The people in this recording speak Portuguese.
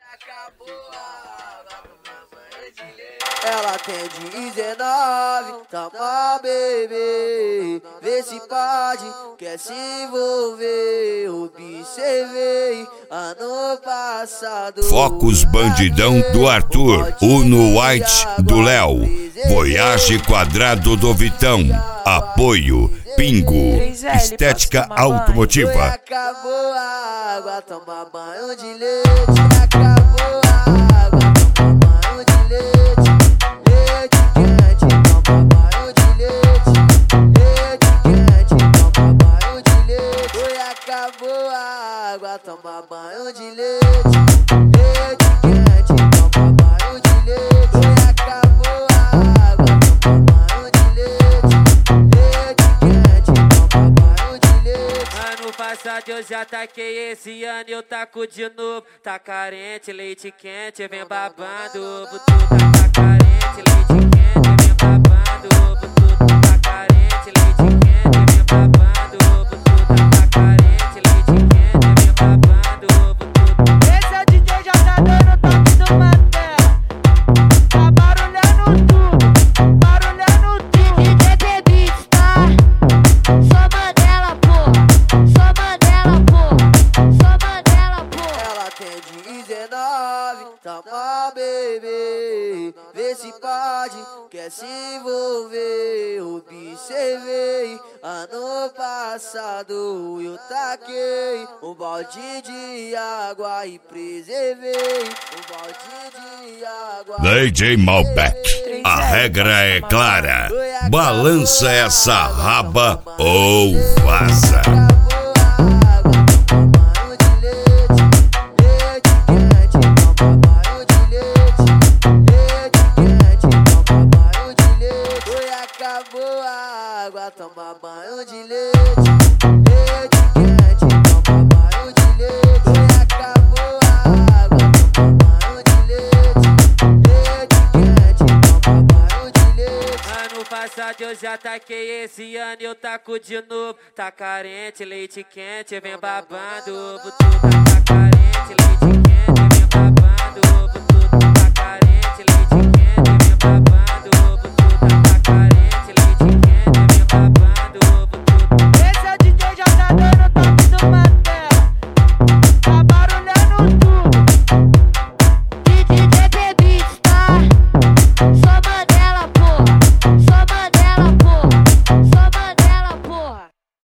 Ela tem 19, toma bebê, vê se pode, quer se envolver. Observei ano passado. Focus Bandidão do Arthur, Uno White do Léo, Voyage Quadrado do Vitão, Apoio Pingo, Estética Automotiva. Acabou a água, toma banho de leite. Acabou a água, toma banho de leite. Leite quente, toma banho de leite. Leite quente, toma banho de leite. Oi, acabou a água, toma banho de leite. Leite quente, toma banho de leite. Oi, acabou a água, toma banho de leite. Leite quente, toma banho de leite. Ano passado eu já taquei, esse ano eu taco de novo. Tá carente, leite quente, vem babando. Butu tá carente, leite quente, vem babando. Butu tá carente, leite quente, vem babando. Butu tá carente, leite quente, vem babando. Esse é o DJ JD no toque do Matela. Tá barulhando tudo, barulhando tudo. DJ Beats, tá? Só Mandela, pô. Só Mandela, pô. Só Mandela, pô. Ela tem 19, toma bebê, vê se pode, quer se envolver. Observei ano passado, eu taquei um balde de água e preservei um balde de água. DJ Malbec, a regra é clara, balança essa raba ou vaza. Acabou a água, toma banho de leite. Leite quente, toma banho de leite. Oi, acabou a água, toma banho de leite. Leite quente, toma banho de leite. Ano passado eu já taquei, esse ano eu taco de novo. Tá carente, leite quente, vem babando. Butu tá carente,